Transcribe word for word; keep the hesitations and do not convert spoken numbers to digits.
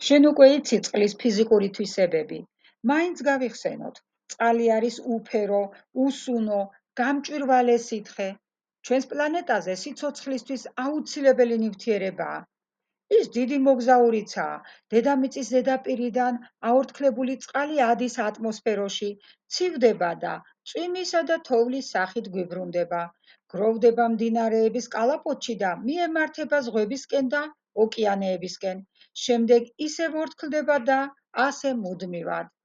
შენ უკვე იცი წყლის ფიზიკური თვისებები. მაინც გავიხსენოთ. წყალი არის უფერო, უსუნო, გამჭვირვალე სითხე. ჩვენს პლანეტაზე სიცოცხლისთვის აუცილებელი ნივთიერებაა. ის დიდი მოგზაურიცაა. დედამიწის ზედაპირიდან აორთქლებული წყალი ადის ატმოსფეროში, ცივდება და წვიმისა და თოვლის სახით გვიბრუნდება. გროვდება მდინარეების კალაპოტში და მიემართება ზღვებისკენ და ოკეანეებისკენ. შემდეგ ისევ ორთქლდება და ასე მუდმივად.